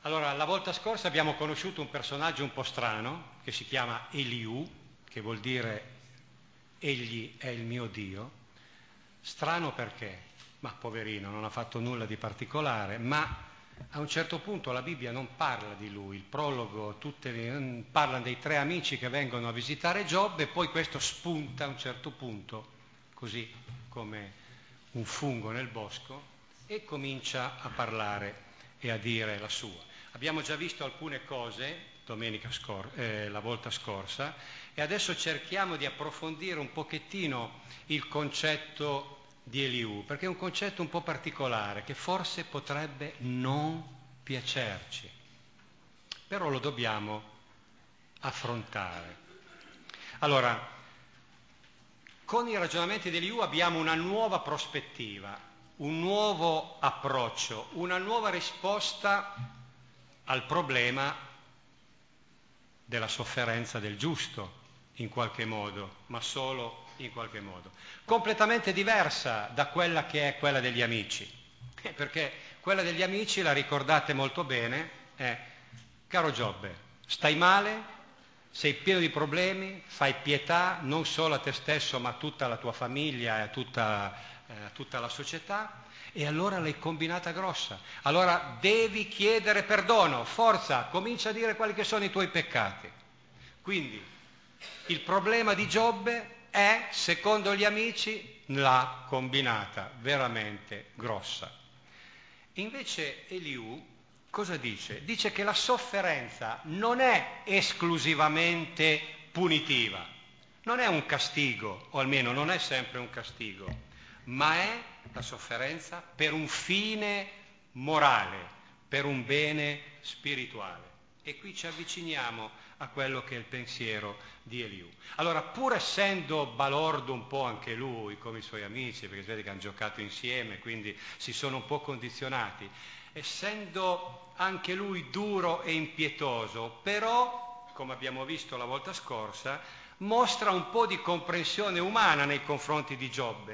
Allora, la volta scorsa abbiamo conosciuto un personaggio un po' strano che si chiama Eliù, che vuol dire egli è il mio Dio. Strano perché? Ma poverino, non ha fatto nulla di particolare, ma a un certo punto la Bibbia non parla di lui, il prologo parla dei tre amici che vengono a visitare Giobbe e poi questo spunta a un certo punto, così come un fungo nel bosco, e comincia a parlare e a dire la sua. Abbiamo già visto alcune cose la volta scorsa e adesso cerchiamo di approfondire un pochettino il concetto di Eliù, perché è un concetto un po' particolare che forse potrebbe non piacerci, però lo dobbiamo affrontare. Allora, con i ragionamenti di Eliù abbiamo una nuova prospettiva, un nuovo approccio, una nuova risposta al problema della sofferenza del giusto, in qualche modo, ma solo in qualche modo. Completamente diversa da quella che è quella degli amici, perché quella degli amici, la ricordate molto bene, è: caro Giobbe, stai male, sei pieno di problemi, fai pietà non solo a te stesso ma a tutta la tua famiglia e a tutta la società, e allora l'hai combinata grossa. Allora devi chiedere perdono, forza, comincia a dire quali che sono i tuoi peccati. Quindi il problema di Giobbe è, secondo gli amici, l'ha combinata veramente grossa. Invece Eliù cosa dice? Dice che la sofferenza non è esclusivamente punitiva, non è un castigo, o almeno non è sempre un castigo, ma è la sofferenza per un fine morale, per un bene spirituale. E qui ci avviciniamo a quello che è il pensiero di Eliù. Allora, pur essendo balordo un po' anche lui, come i suoi amici, perché si vede che hanno giocato insieme, quindi si sono un po' condizionati, essendo anche lui duro e impietoso, però, come abbiamo visto la volta scorsa, mostra un po' di comprensione umana nei confronti di Giobbe,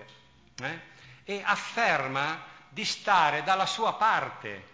e afferma di stare dalla sua parte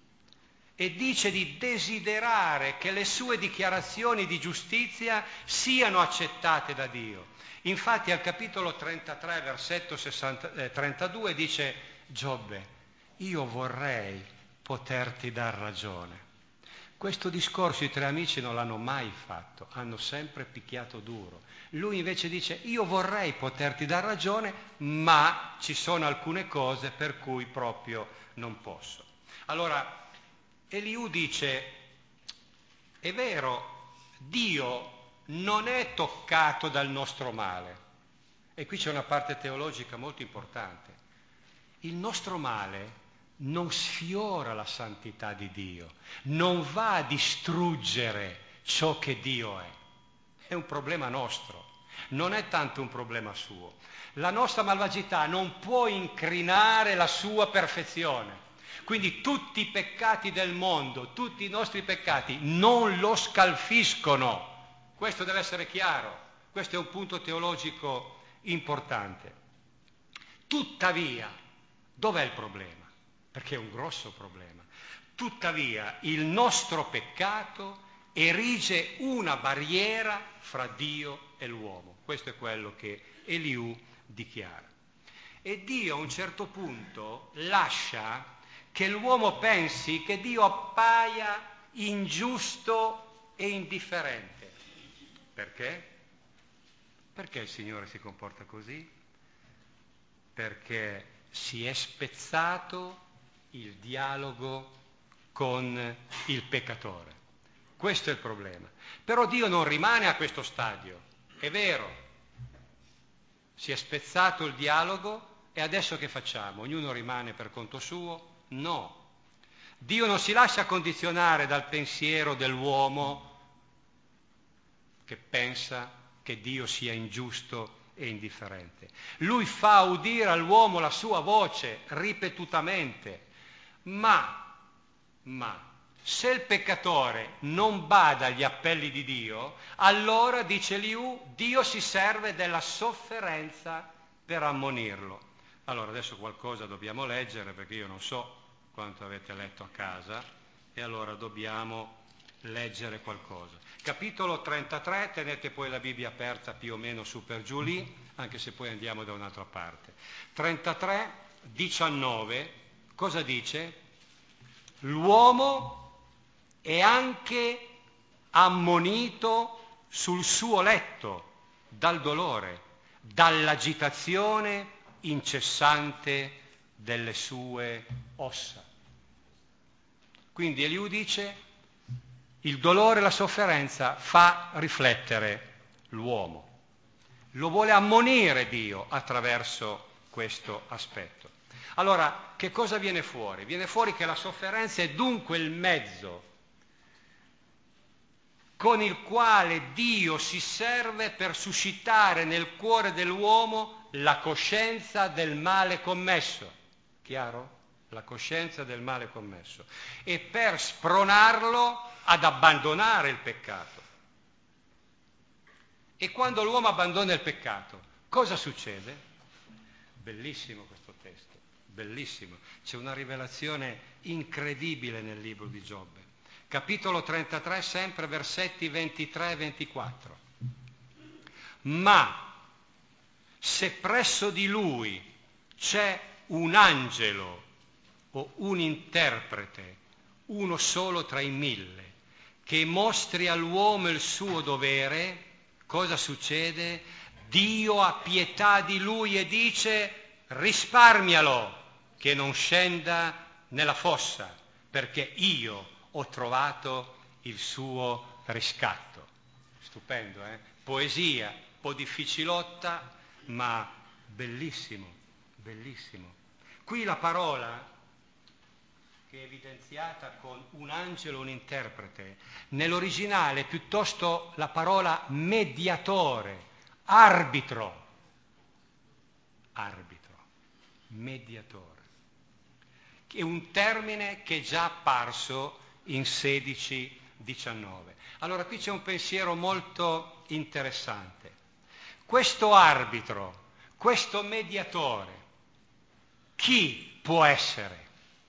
e dice di desiderare che le sue dichiarazioni di giustizia siano accettate da Dio. Infatti al capitolo 33, versetto 32 dice: Giobbe, io vorrei poterti dar ragione. Questo discorso i tre amici non l'hanno mai fatto, hanno sempre picchiato duro. Lui invece dice: io vorrei poterti dar ragione, ma ci sono alcune cose per cui proprio non posso. Allora, Eliù dice: è vero, Dio non è toccato dal nostro male. E qui c'è una parte teologica molto importante. Il nostro male non sfiora la santità di Dio, non va a distruggere ciò che Dio è un problema nostro, non è tanto un problema suo. La nostra malvagità non può incrinare la sua perfezione. Quindi tutti i peccati del mondo, tutti i nostri peccati non lo scalfiscono. Questo deve essere chiaro, questo è un punto teologico importante. Tuttavia, dov'è il problema? Perché è un grosso problema. Tuttavia, il nostro peccato erige una barriera fra Dio e l'uomo. Questo è quello che Eliù dichiara. E Dio a un certo punto lascia che l'uomo pensi che Dio appaia ingiusto e indifferente. Perché? Perché il Signore si comporta così? Perché si è spezzato il dialogo con il peccatore. Questo è il problema. Però Dio non rimane a questo stadio, è vero. Si è spezzato il dialogo e adesso che facciamo? Ognuno rimane per conto suo? No. Dio non si lascia condizionare dal pensiero dell'uomo che pensa che Dio sia ingiusto e indifferente. Lui fa udire all'uomo la sua voce ripetutamente, ma se il peccatore non bada agli appelli di Dio, allora, dice Eliù, Dio si serve della sofferenza per ammonirlo. Allora adesso qualcosa dobbiamo leggere, perché io non so quanto avete letto a casa e allora dobbiamo leggere qualcosa. Capitolo 33, tenete poi la Bibbia aperta più o meno su per giù lì, anche se poi andiamo da un'altra parte. 33, 19, cosa dice? L'uomo è anche ammonito sul suo letto dal dolore, dall'agitazione incessante delle sue ossa. Quindi Eliù dice: il dolore e la sofferenza fa riflettere l'uomo. Lo vuole ammonire Dio attraverso questo aspetto. Allora, che cosa viene fuori? Viene fuori che la sofferenza è dunque il mezzo con il quale Dio si serve per suscitare nel cuore dell'uomo la coscienza del male commesso. Chiaro? La coscienza del male commesso. E per spronarlo ad abbandonare il peccato. E quando l'uomo abbandona il peccato, cosa succede? Bellissimo questo testo, bellissimo. C'è una rivelazione incredibile nel libro di Giobbe. Capitolo 33, sempre versetti 23 e 24. Ma se presso di lui c'è un angelo o un interprete, uno solo tra i 1000, che mostri all'uomo il suo dovere, cosa succede? Dio ha pietà di lui e dice: risparmialo, che non scenda nella fossa, perché io ho trovato il suo riscatto. Stupendo, eh? Poesia, un po' difficilotta, ma bellissimo, bellissimo. Qui la parola che è evidenziata con un angelo, un interprete, nell'originale è piuttosto la parola mediatore, arbitro, mediatore, che è un termine che è già apparso in 16-19. Allora qui c'è un pensiero molto interessante. Questo arbitro, questo mediatore, chi può essere?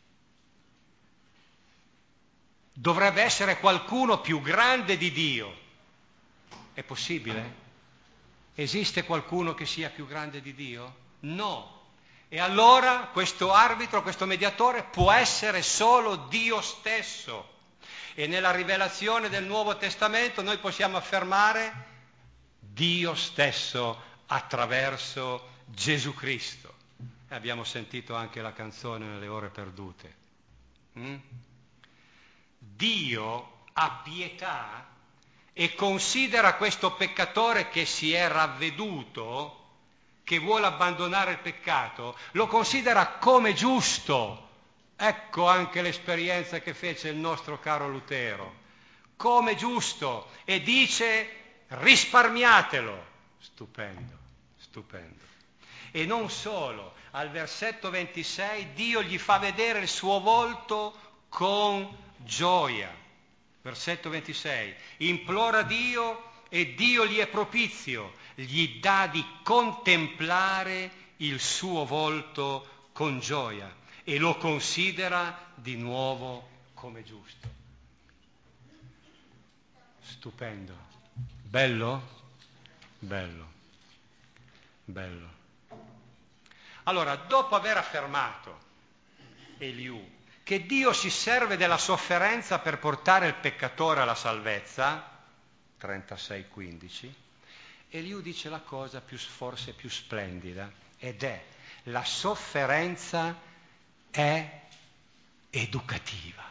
Dovrebbe essere qualcuno più grande di Dio. È possibile? Esiste qualcuno che sia più grande di Dio? No. E allora questo arbitro, questo mediatore può essere solo Dio stesso. E nella rivelazione del Nuovo Testamento noi possiamo affermare Dio stesso attraverso Gesù Cristo. Abbiamo sentito anche la canzone Nelle ore perdute. Dio ha pietà e considera questo peccatore che si è ravveduto, che vuole abbandonare il peccato, lo considera come giusto. Ecco anche l'esperienza che fece il nostro caro Lutero, come giusto, e dice: risparmiatelo. Stupendo, stupendo. E non solo, al versetto 26 Dio gli fa vedere il suo volto con gioia. Versetto 26, implora Dio e Dio gli è propizio, gli dà di contemplare il suo volto con gioia e lo considera di nuovo come giusto. Stupendo. Bello? Bello. Bello. Allora, dopo aver affermato Eliù che Dio si serve della sofferenza per portare il peccatore alla salvezza, 36:15, Eliù dice la cosa forse più splendida, ed è: la sofferenza è educativa.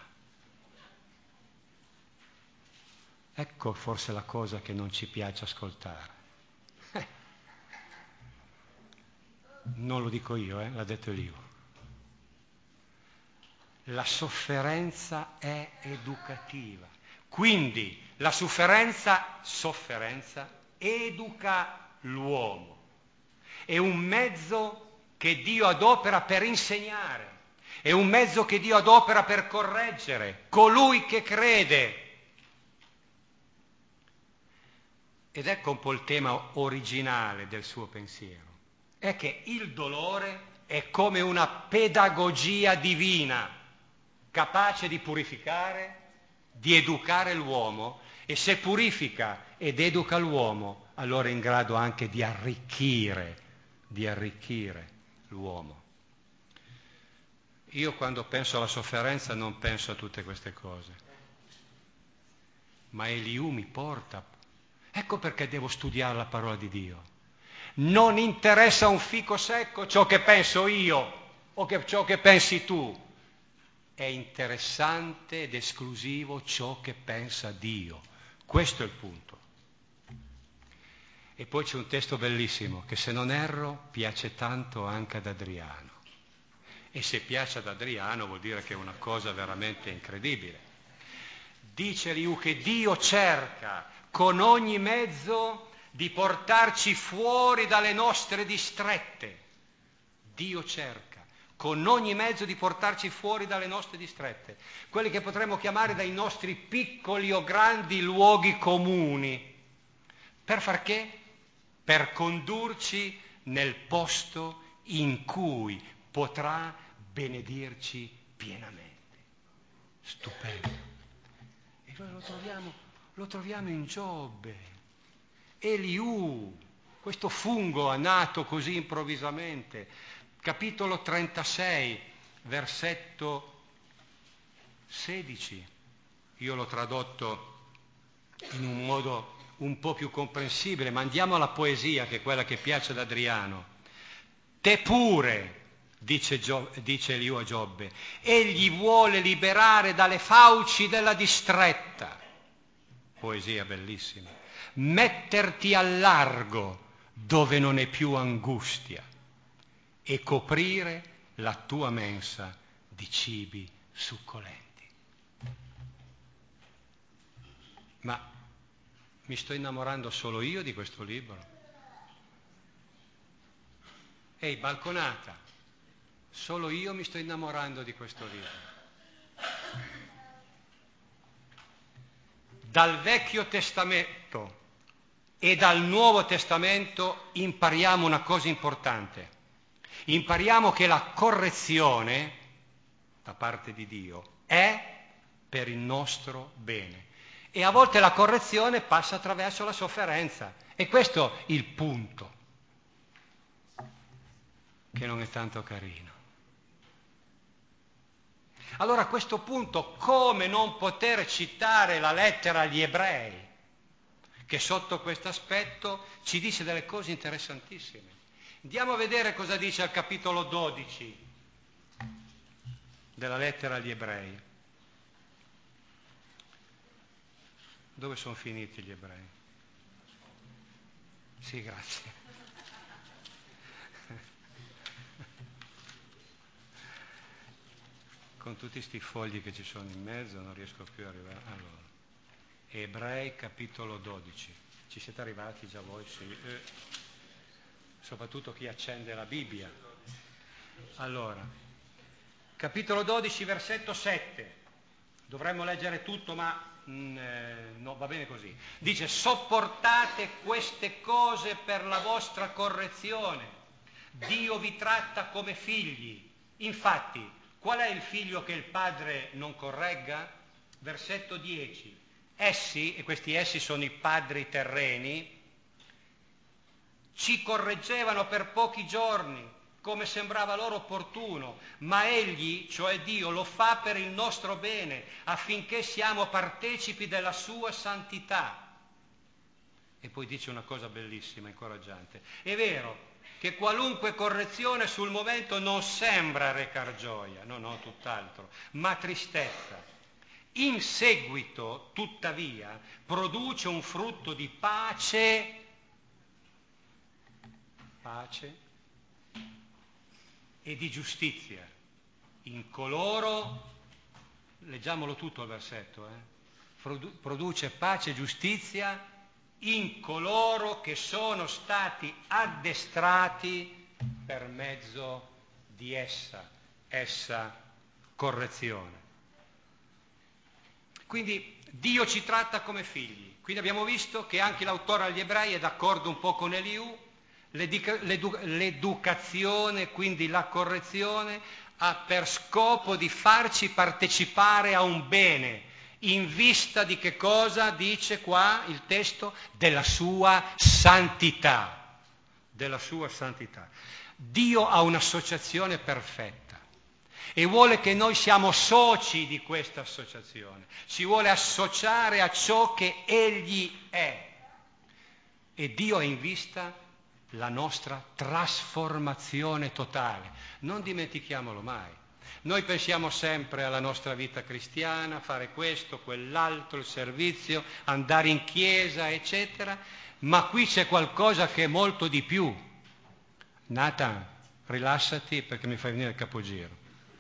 Ecco forse la cosa che non ci piace ascoltare. Non lo dico io, l'ha detto Eliù. La sofferenza è educativa. Quindi la sofferenza educa l'uomo. È un mezzo che Dio adopera per insegnare, è un mezzo che Dio adopera per correggere colui che crede. Ed ecco un po' il tema originale del suo pensiero. È che il dolore è come una pedagogia divina. capace di purificare, di educare l'uomo, e se purifica ed educa l'uomo, allora è in grado anche di arricchire l'uomo. Io quando penso alla sofferenza non penso a tutte queste cose, ma Eliù mi porta. Ecco perché devo studiare la parola di Dio. Non interessa un fico secco ciò che penso io o ciò che pensi tu. È interessante ed esclusivo ciò che pensa Dio. Questo è il punto. E poi c'è un testo bellissimo che, se non erro, piace tanto anche ad Adriano. E se piace ad Adriano vuol dire che è una cosa veramente incredibile. Dice Eliù che Dio cerca con ogni mezzo di portarci fuori dalle nostre distrette. Dio cerca con ogni mezzo di portarci fuori dalle nostre distrette, quelli che potremmo chiamare dai nostri piccoli o grandi luoghi comuni. Per far che? Per condurci nel posto in cui potrà benedirci pienamente. Stupendo. E noi lo troviamo in Giobbe. Eliù, questo fungo nato così improvvisamente. Capitolo 36, versetto 16. Io l'ho tradotto in un modo un po' più comprensibile, ma andiamo alla poesia, che è quella che piace ad Adriano. Te pure, dice Eliù a Giobbe, egli vuole liberare dalle fauci della distretta. Poesia bellissima. Metterti al largo dove non è più angustia e coprire la tua mensa di cibi succolenti. Ma mi sto innamorando solo io di questo libro? Ehi, balconata, solo io mi sto innamorando di questo libro. Dal Vecchio Testamento e dal Nuovo Testamento impariamo una cosa importante. Impariamo che la correzione da parte di Dio è per il nostro bene. E a volte la correzione passa attraverso la sofferenza. E questo è il punto, che non è tanto carino. Allora, a questo punto, come non poter citare la lettera agli Ebrei, che sotto questo aspetto ci dice delle cose interessantissime. Andiamo a vedere cosa dice al capitolo 12 della lettera agli Ebrei. Dove sono finiti gli Ebrei? Sì, grazie. Con tutti sti fogli che ci sono in mezzo non riesco più ad arrivare. Allora, Ebrei capitolo 12. Ci siete arrivati già voi? Sì. Soprattutto chi accende la Bibbia. Allora, capitolo 12, versetto 7. Dovremmo leggere tutto, ma no, va bene così. Dice: sopportate queste cose per la vostra correzione. Dio vi tratta come figli. Infatti, qual è il figlio che il padre non corregga? Versetto 10. Essi, e questi essi sono i padri terreni, ci correggevano per pochi giorni, come sembrava loro opportuno, ma egli, cioè Dio, lo fa per il nostro bene, affinché siamo partecipi della sua santità. E poi dice una cosa bellissima, incoraggiante. È vero che qualunque correzione sul momento non sembra recar gioia, no, tutt'altro, ma tristezza. In seguito, tuttavia, produce un frutto di pace e di giustizia in coloro, leggiamolo tutto il versetto, produce pace e giustizia in coloro che sono stati addestrati per mezzo di essa correzione. Quindi Dio ci tratta come figli. Quindi abbiamo visto che anche l'autore agli Ebrei è d'accordo un po' con Eliù. L'educazione, quindi la correzione, ha per scopo di farci partecipare a un bene, in vista di che cosa dice qua il testo? Della sua santità. Della sua santità. Dio ha un'associazione perfetta e vuole che noi siamo soci di questa associazione. Ci vuole associare a ciò che Egli è. E Dio ha in vista la nostra trasformazione totale. Non dimentichiamolo mai. Noi pensiamo sempre alla nostra vita cristiana, fare questo, quell'altro, il servizio, andare in chiesa, eccetera, ma qui c'è qualcosa che è molto di più. Nathan, rilassati perché mi fai venire il capogiro.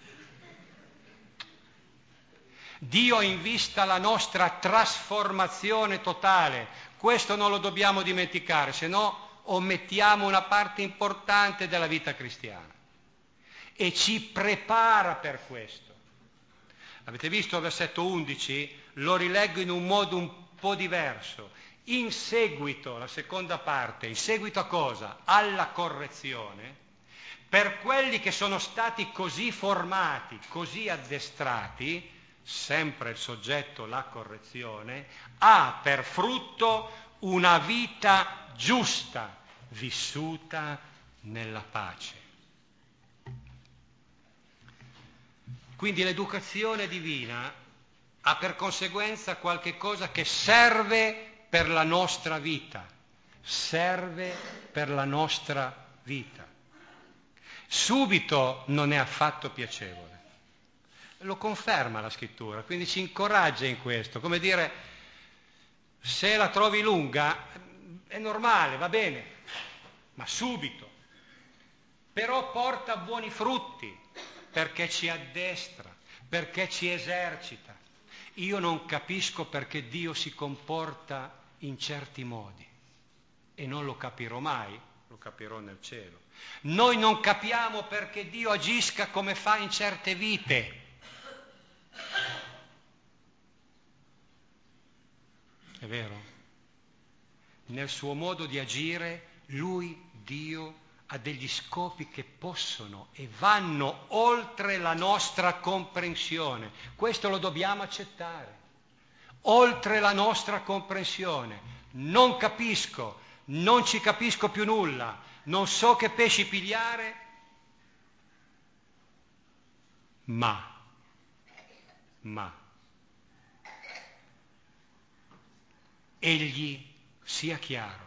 Dio ha in vista la nostra trasformazione totale. Questo non lo dobbiamo dimenticare, se no omettiamo una parte importante della vita cristiana. E ci prepara per questo. Avete visto il versetto 11? Lo rileggo in un modo un po' diverso. In seguito, la seconda parte, in seguito a cosa? Alla correzione, per quelli che sono stati così formati, così addestrati, sempre il soggetto, la correzione, ha per frutto una vita giusta, vissuta nella pace. Quindi l'educazione divina ha per conseguenza qualche cosa che serve per la nostra vita, serve per la nostra vita. Subito non è affatto piacevole. Lo conferma la scrittura, quindi ci incoraggia in questo, come dire, se la trovi lunga è normale, va bene, ma subito. Però porta buoni frutti, perché ci addestra, perché ci esercita. Io non capisco perché Dio si comporta in certi modi e non lo capirò mai, lo capirò nel cielo. Noi non capiamo perché Dio agisca come fa in certe vite. È vero? Nel suo modo di agire, Lui, Dio, ha degli scopi che possono e vanno oltre la nostra comprensione. Questo lo dobbiamo accettare. Oltre la nostra comprensione. Non capisco, non ci capisco più nulla, non so che pesci pigliare, ma Egli sia chiaro,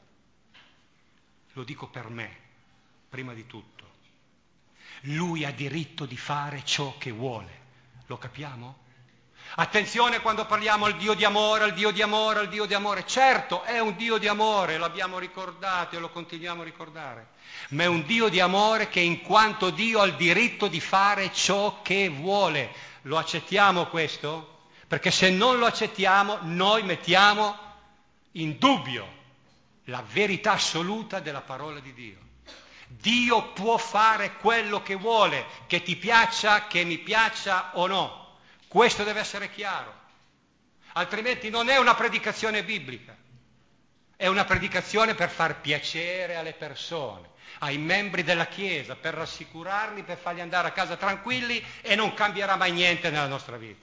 lo dico per me, prima di tutto, Lui ha diritto di fare ciò che vuole, lo capiamo? Attenzione quando parliamo al Dio di amore, al Dio di amore, al Dio di amore, certo è un Dio di amore, l'abbiamo ricordato e lo continuiamo a ricordare, ma è un Dio di amore che in quanto Dio ha il diritto di fare ciò che vuole, lo accettiamo questo? Perché se non lo accettiamo, noi mettiamo in dubbio la verità assoluta della parola di Dio. Dio può fare quello che vuole, che ti piaccia, che mi piaccia o no. Questo deve essere chiaro. Altrimenti non è una predicazione biblica. È una predicazione per far piacere alle persone, ai membri della Chiesa, per rassicurarli, per farli andare a casa tranquilli e non cambierà mai niente nella nostra vita.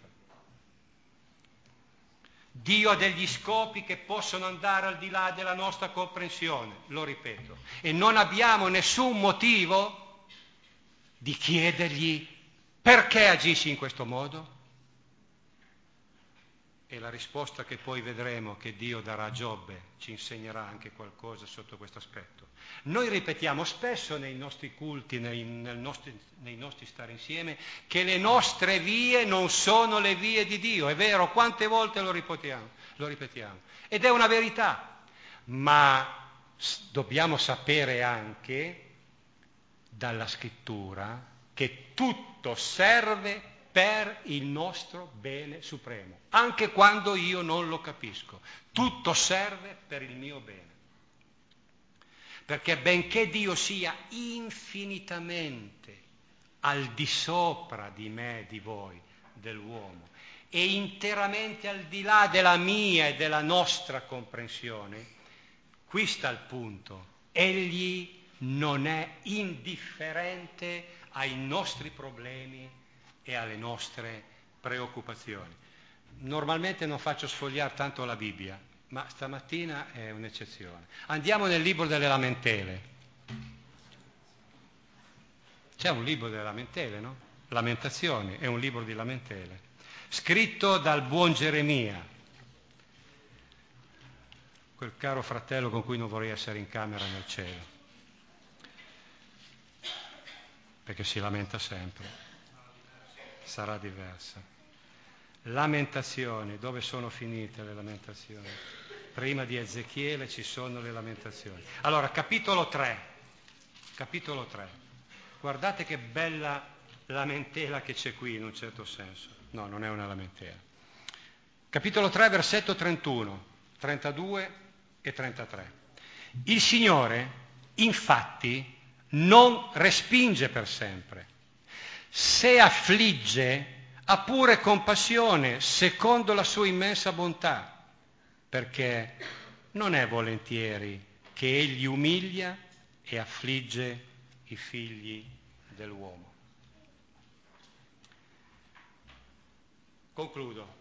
Dio ha degli scopi che possono andare al di là della nostra comprensione, lo ripeto, e non abbiamo nessun motivo di chiedergli perché agisci in questo modo. E la risposta che poi vedremo che Dio darà a Giobbe ci insegnerà anche qualcosa sotto questo aspetto. Noi ripetiamo spesso nei nostri culti, nei nostri stare insieme, che le nostre vie non sono le vie di Dio. È vero, quante volte lo ripetiamo. Ed è una verità. Ma dobbiamo sapere anche dalla scrittura che tutto serve per il nostro bene supremo, anche quando io non lo capisco. Tutto serve per il mio bene. Perché benché Dio sia infinitamente al di sopra di me, di voi, dell'uomo, e interamente al di là della mia e della nostra comprensione, qui sta il punto. Egli non è indifferente ai nostri problemi e alle nostre preoccupazioni. Normalmente non faccio sfogliare tanto la Bibbia, ma stamattina è un'eccezione. Andiamo nel libro delle lamentele. C'è un libro delle lamentele, no? Lamentazioni, è un libro di lamentele, scritto dal buon Geremia, quel caro fratello con cui non vorrei essere in camera nel cielo, perché si lamenta sempre. Sarà diversa. Lamentazioni, dove sono finite le lamentazioni? Prima di Ezechiele ci sono le lamentazioni. Allora, capitolo 3. Guardate che bella lamentela che c'è qui, in un certo senso. No, non è una lamentela. Capitolo 3, versetto 31, 32 e 33. Il Signore, infatti, non respinge per sempre. Se affligge, ha pure compassione, secondo la sua immensa bontà, perché non è volentieri che egli umilia e affligge i figli dell'uomo. Concludo.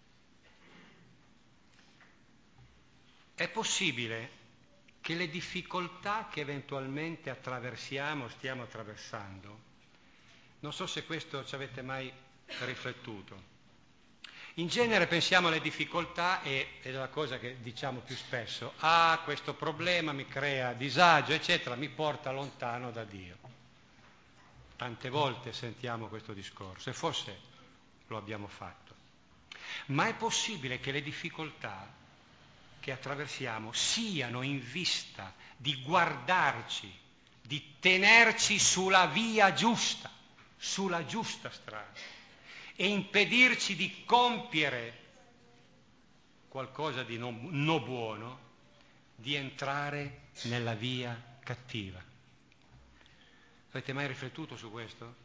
È possibile che le difficoltà che eventualmente attraversiamo, stiamo attraversando, non so se questo ci avete mai riflettuto. In genere pensiamo alle difficoltà e è la cosa che diciamo più spesso, questo problema mi crea disagio, eccetera, mi porta lontano da Dio. Tante volte sentiamo questo discorso e forse lo abbiamo fatto. Ma è possibile che le difficoltà che attraversiamo siano in vista di guardarci, di tenerci sulla via giusta, sulla giusta strada e impedirci di compiere qualcosa di non buono, di entrare nella via cattiva. Avete mai riflettuto su questo?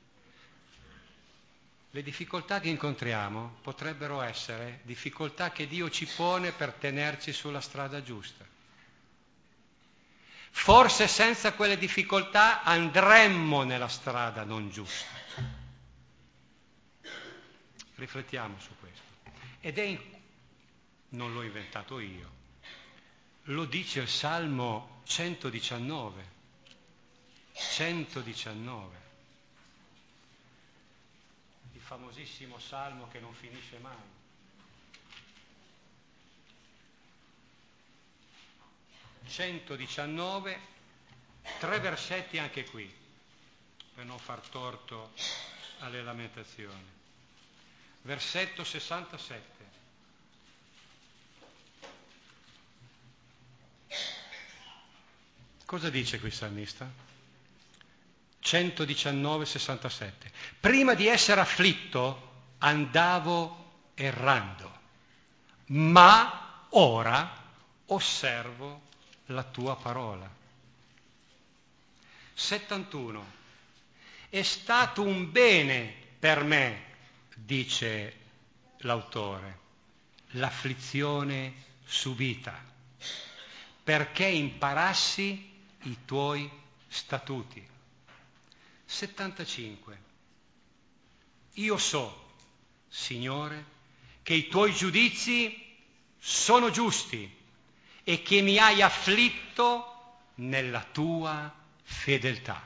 Le difficoltà che incontriamo potrebbero essere difficoltà che Dio ci pone per tenerci sulla strada giusta. Forse senza quelle difficoltà andremmo nella strada non giusta. Riflettiamo su questo. Non l'ho inventato io, lo dice il Salmo 119. Il famosissimo Salmo che non finisce mai. 119, 3 versetti anche qui, per non far torto alle lamentazioni. Versetto 67. Cosa dice qui il salmista? 119, 67. Prima di essere afflitto andavo errando, ma ora osservo la tua parola. 71. È stato un bene per me, dice l'autore, l'afflizione subita, perché imparassi i tuoi statuti. 75. Io so, Signore, che i tuoi giudizi sono giusti e che mi hai afflitto nella tua fedeltà.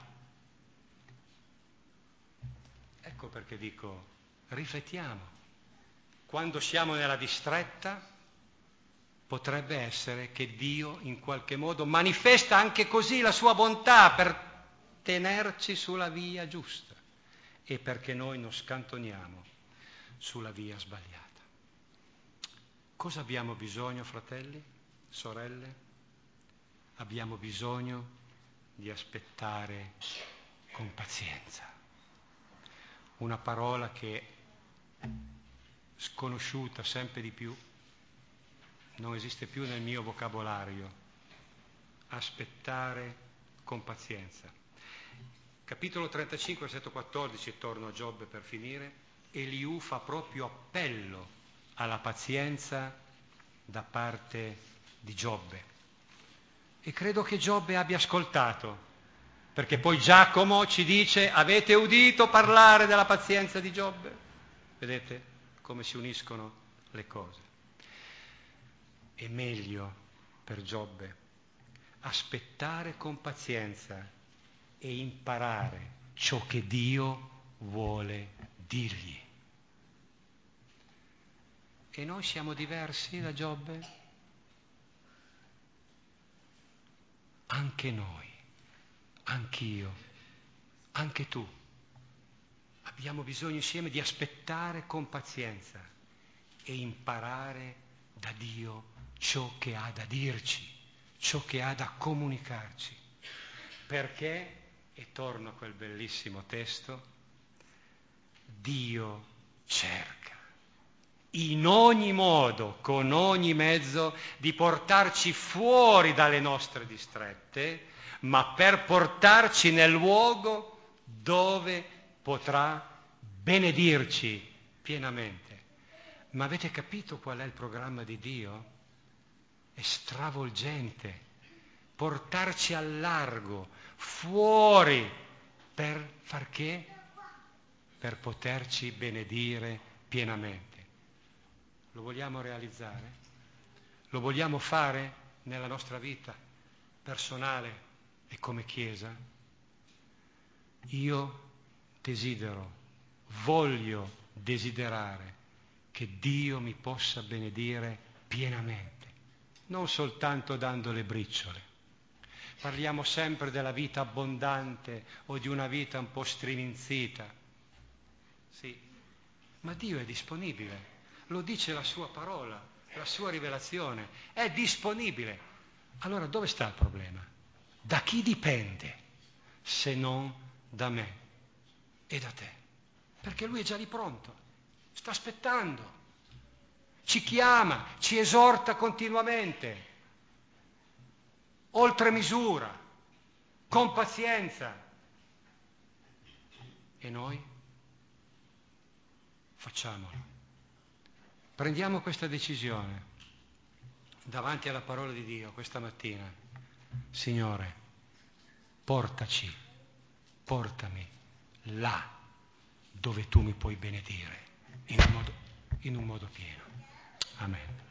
Ecco perché dico, riflettiamo. Quando siamo nella distretta, potrebbe essere che Dio in qualche modo manifesta anche così la sua bontà per tenerci sulla via giusta e perché noi non scantoniamo sulla via sbagliata. Cosa abbiamo bisogno, fratelli, sorelle? Abbiamo bisogno di aspettare con pazienza. Una parola che è sconosciuta sempre di più, non esiste più nel mio vocabolario. Aspettare con pazienza. Capitolo 35, versetto 14, torno a Giobbe per finire. Eliù fa proprio appello alla pazienza da parte di Giobbe. E credo che Giobbe abbia ascoltato Perché poi Giacomo ci dice: avete udito parlare della pazienza di Giobbe? Vedete come si uniscono le cose. È meglio per Giobbe aspettare con pazienza e imparare ciò che Dio vuole dirgli. E noi siamo diversi da Giobbe? Anche noi, anch'io, anche tu. Abbiamo bisogno insieme di aspettare con pazienza e imparare da Dio ciò che ha da dirci, ciò che ha da comunicarci. Perché, e torno a quel bellissimo testo, Dio cerca in ogni modo, con ogni mezzo, di portarci fuori dalle nostre distrette, ma per portarci nel luogo dove potrà benedirci pienamente. Ma avete capito qual è il programma di Dio? È stravolgente. Portarci al largo, fuori, per far che? Per poterci benedire pienamente. Lo vogliamo realizzare? Lo vogliamo fare nella nostra vita personale e come Chiesa? Io voglio desiderare che Dio mi possa benedire pienamente, non soltanto dando le briciole. Parliamo sempre della vita abbondante o di una vita un po' striminzita. Sì, ma Dio è disponibile. Lo dice la sua parola, la sua rivelazione, è disponibile. Allora dove sta il problema? Da chi dipende se non da me e da te? Perché Lui è già lì pronto, sta aspettando, ci chiama, ci esorta continuamente, oltre misura, con pazienza. E noi facciamolo. Prendiamo questa decisione davanti alla parola di Dio questa mattina. Signore, portami là dove tu mi puoi benedire in un modo pieno. Amen.